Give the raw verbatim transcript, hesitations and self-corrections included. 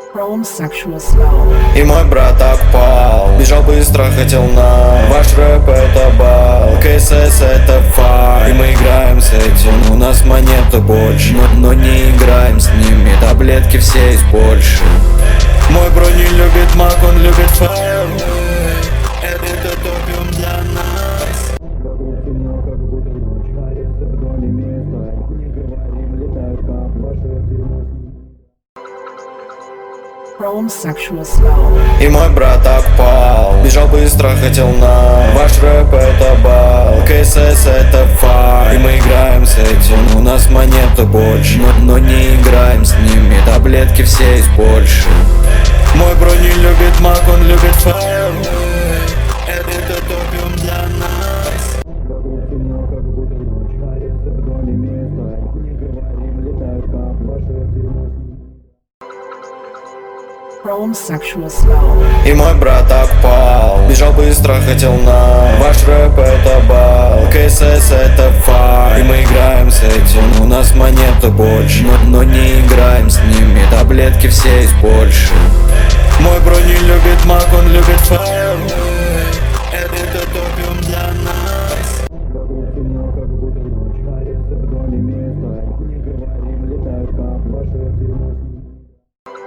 И мой брат так пал, бежал быстро, хотел на ваш рэп это бал, КСС это факт. И мы играем с этим, у нас монеты больше, но, но не играем с ними, таблетки все из Польши. Мой бро не любит мак, он любит файл. Это топиум для нас. Вокруг темно, как будто ночь, аресты вдоль места. Не говорим, летают как ваши тюрьмы. И мой брат так пал, бежал быстро, хотел на ваш рэп это бал, КСС это факт. И мы играем с этим, у нас монеты больше, но, но не играем с ними, таблетки все из Польши. Мой бро не любит мак, он любит файл. Это топиум для нас. Вокруг темно, как будто ночь, аресты вдоль места. Не говорим, летают как ваши тюрьмы. И мой брат так пал, бежал быстро, хотел на ваш рэп это бал, КСС это факт. И мы играем с этим, у нас монеты больше, но, но не играем с ними, таблетки все из Польши. Мой бро не любит мак, он любит файл. Это топиум для нас.